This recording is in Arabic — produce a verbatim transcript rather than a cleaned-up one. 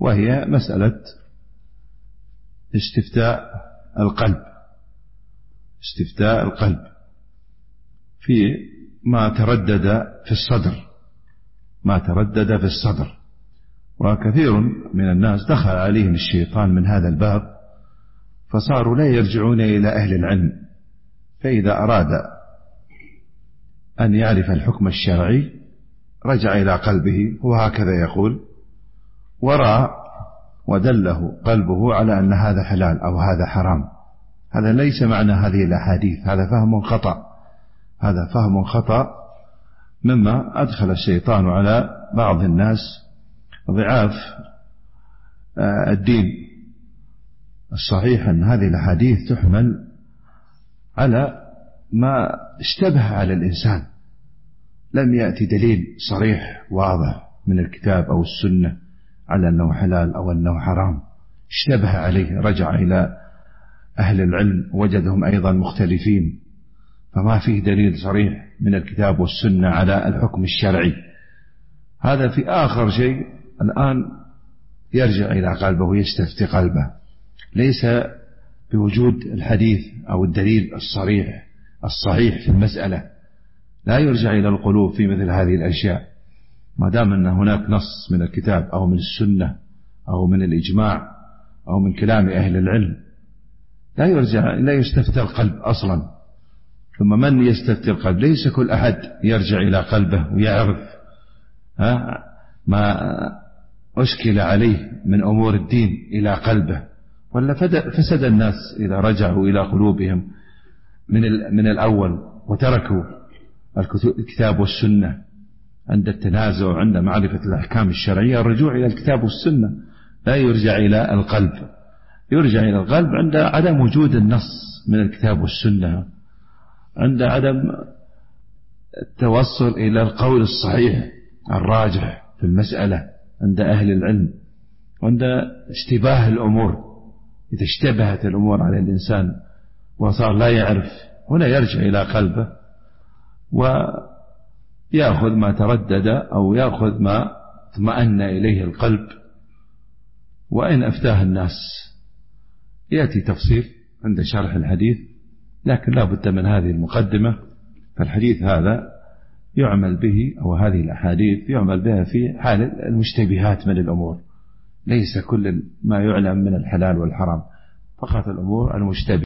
وهي مسألة استفتاء القلب استفتاء القلب في ما تردد في الصدر ما تردد في الصدر وكثير من الناس دخل عليهم الشيطان من هذا الباب فصاروا لا يرجعون إلى أهل العلم، فإذا أراد أن يعرف الحكم الشرعي رجع إلى قلبه، وهكذا يقول، ورأى ودله قلبه على أن هذا حلال أو هذا حرام. هذا ليس معنى هذه الأحاديث، هذا فهم خطأ هذا فهم خطأ مما أدخل الشيطان على بعض الناس ضعاف الدين. الصحيح أن هذه الأحاديث تحمل على ما اشتبه على الإنسان، لم يأتي دليل صريح واضح من الكتاب أو السنة على أنه حلال أو أنه حرام، اشتبه عليه، رجع إلى أهل العلم وجدهم أيضا مختلفين، فما فيه دليل صريح من الكتاب والسنة على الحكم الشرعي. هذا في آخر شيء الآن يرجع إلى قلبه ويستفتي قلبه، ليس بوجود الحديث أو الدليل الصريح الصحيح في المسألة، لا يرجع إلى القلوب في مثل هذه الأشياء ما دام أن هناك نص من الكتاب أو من السنة أو من الإجماع أو من كلام أهل العلم، لا يرجع لا يستفتي القلب أصلا. ثم من يستفتي القلب؟ ليس كل أحد يرجع إلى قلبه ويعرف ها ما أشكل عليه من أمور الدين إلى قلبه، ولا فسد الناس إذا رجعوا إلى قلوبهم من من الأول وتركوا الكتاب والسنة عند التنازع، عند معرفة الأحكام الشرعية. الرجوع إلى الكتاب والسنة، لا يرجع إلى القلب، يرجع إلى القلب عند عدم وجود النص من الكتاب والسنة، عند عدم التوصل إلى القول الصحيح الراجح في المسألة عند أهل العلم، عند اشتباه الأمور. إذا اشتبهت الأمور على الإنسان وصار لا يعرف، هنا يرجع إلى قلبه ويأخذ ما تردد أو يأخذ ما اطمأن إليه القلب. وإن أفتاه الناس يأتي تفصيل عند شرح الحديث، لكن لا بد من هذه المقدمة. فالحديث هذا يعمل به، أو هذه الأحاديث يعمل بها في حال المشتبهات من الأمور، ليس كل ما يعلم من الحلال والحرام، فقط الأمور المشتبهة.